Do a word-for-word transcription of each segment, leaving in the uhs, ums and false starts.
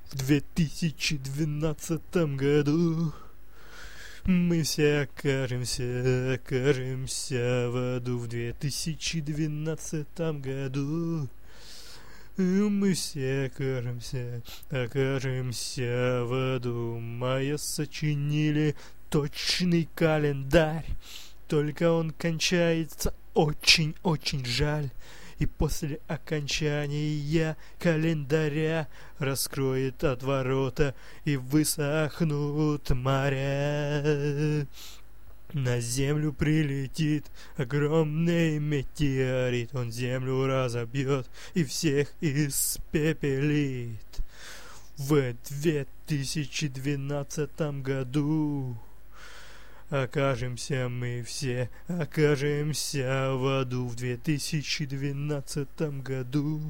В две тысячи двенадцатом году мы все окажемся, окажемся в аду. В две тысячи двенадцатом году мы все окажемся, окажемся в аду. Майя сочинили точный календарь, только он кончается очень-очень жаль. И после окончания календаря раскроет отворота и высохнут моря. На землю прилетит огромный метеорит, он землю разобьет и всех испепелит. В две тысячи двенадцатом году окажемся мы все, окажемся в аду. В две тысячи двенадцатом году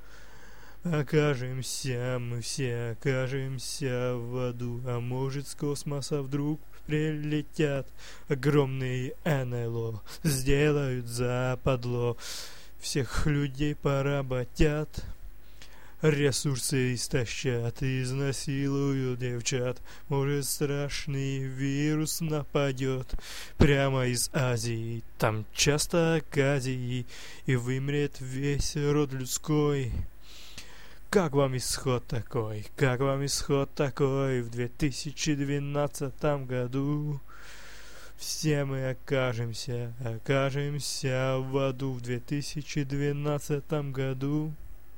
окажемся мы все, окажемся в аду. А может, с космоса вдруг прилетят огромные эн эл о, сделают западло, всех людей поработят, ресурсы истощат, изнасилуют девчат. Может, страшный вирус нападет прямо из Азии, там часто оказии, и вымрет весь род людской. Как вам исход такой? Как вам исход такой? В две тысячи двенадцатом году все мы окажемся, окажемся в аду. В две тысячи двенадцатом году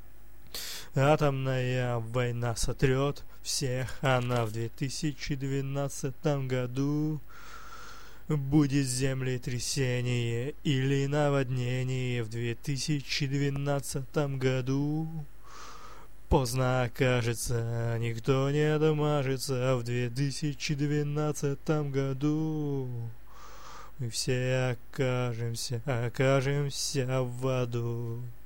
атомная война сотрет всех, она. В две тысячи двенадцатом году будет землетрясение или наводнение. В две тысячи двенадцатом году поздно окажется, никто не отмажется. В две тысячи двенадцатом году мы все окажемся, окажемся в аду.